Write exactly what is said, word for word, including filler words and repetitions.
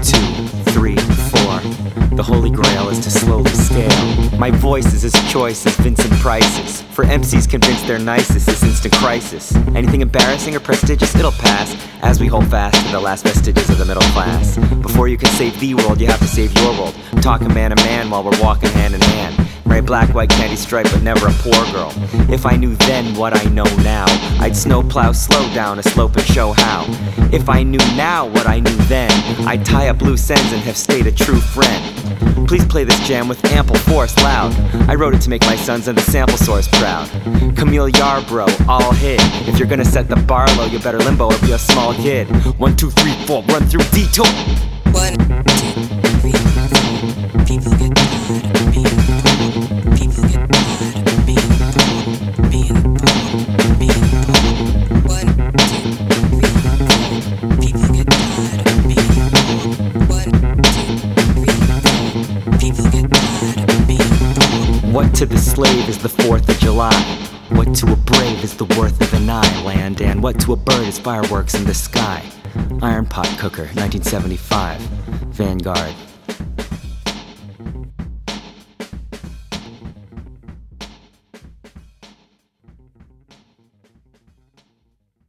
two, three, four. The holy grail is to slowly scale. My voice is as choice as Vincent Price's. For M Cs convinced they're nicest, this instant crisis. Anything embarrassing or prestigious, it'll pass as we hold fast to the last vestiges of the middle class. Before you can save the world, you have to save your world. I'm talking man to man while we're walking hand in hand. Right, black, white, candy stripe, but never a poor girl. If I knew then what I know now, I'd snowplow, slow down a slope and show how. If I knew now what I knew then, I'd tie up loose ends and have stayed a true friend. Please play this jam with ample force loud. I wrote it to make my sons and the sample source proud. Camille Yarbrough, all hit. If you're gonna set the bar low, you better limbo or be a small kid. One, two, three, four, run through detour. One, two, three, four. People get tired of being poor. People get tired of being poor. Being poor. Being poor. One, two, three, four. People get tired of being poor. One, two, three, four. People get tired of being poor. What to the slave is the fourth of July? What to a brave is the worth of an eye, land? And what to a bird is fireworks in the sky? Iron pot cooker, nineteen seventy-five. Vanguard.